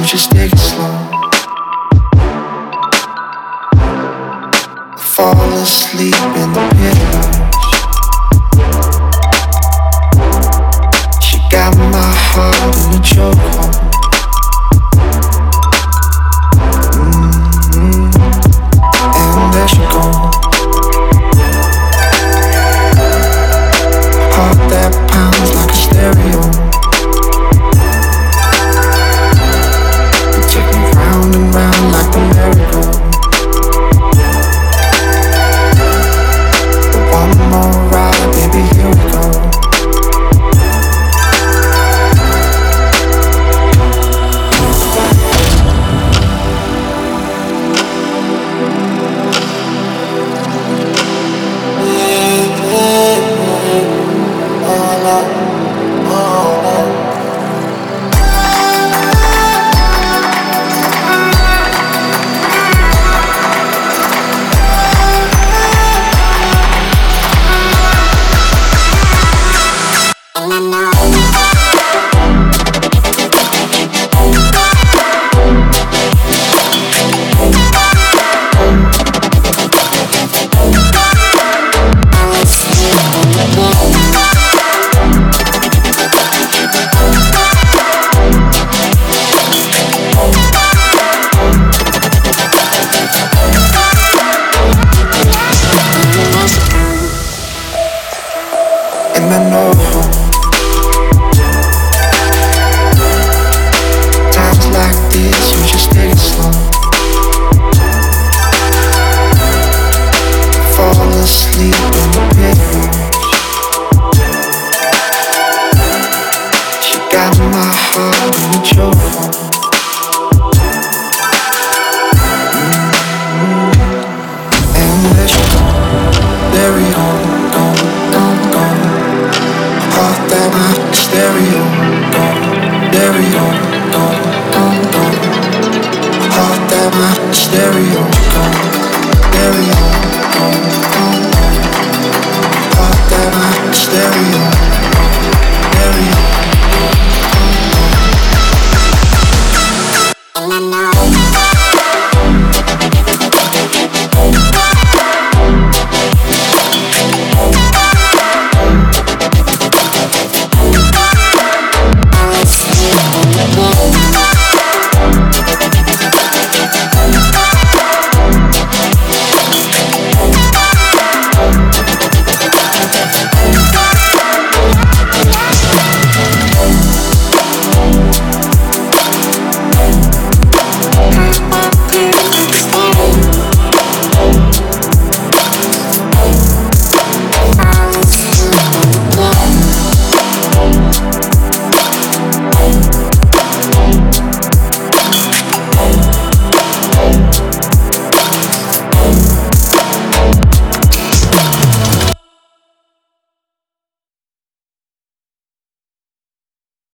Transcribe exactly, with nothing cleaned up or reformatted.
just take it slow. Fall asleep in the pillows. She got my heart in a chokehold. Mm-hmm. And there she goes. Heart that pounds like a stereo. You take me round and round like the merry-go. One more ride, baby, here we go. And I know